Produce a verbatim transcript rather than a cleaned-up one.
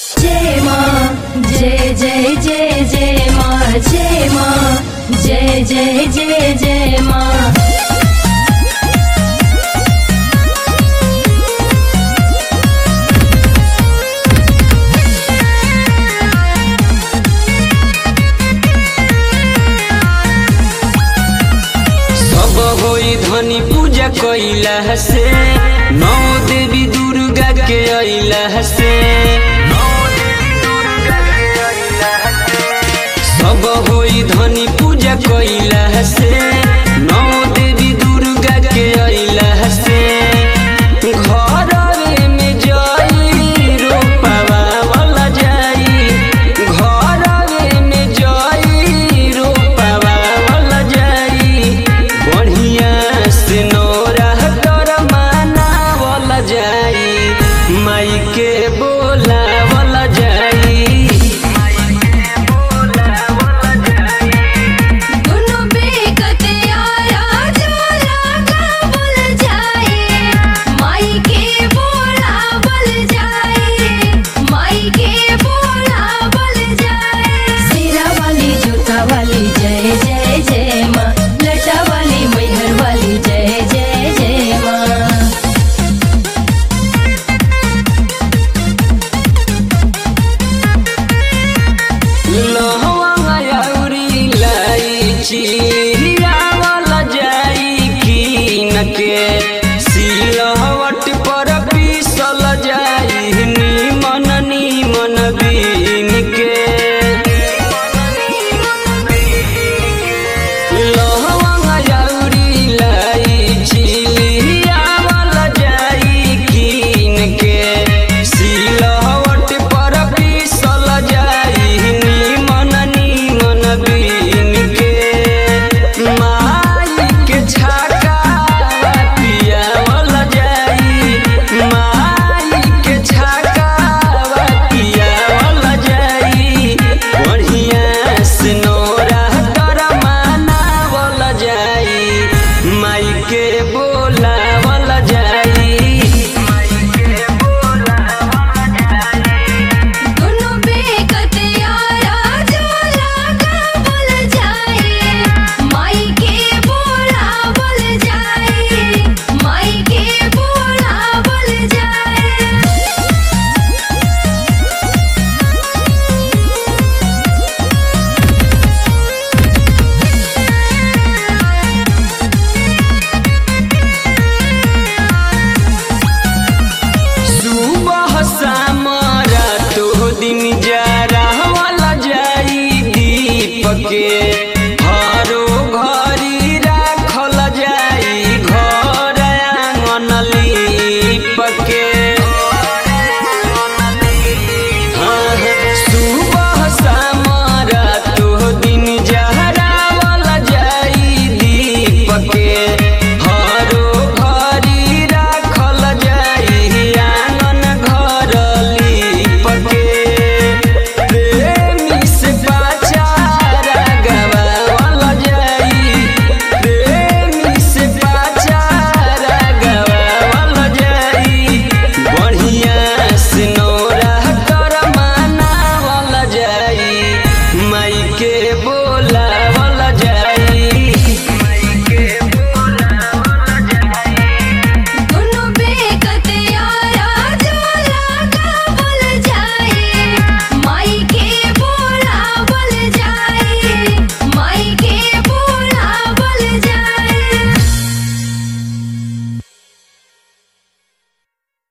जय माँ जय जय जय जय माँ जय माँ जय जय जय जय माँ। सब होई धनी पूजा कइला से, नौ देवी दुर्गा के अइला से। सब होई धनी पूजा कइला से, नौ देवी दुर्गा के अइला से। घरवे में जाई रोपवा वाला जाई, घरवे में जाई रोपवा वाला जाई। बढ़िया से नौरा कर माना वाला जाई, माई के बो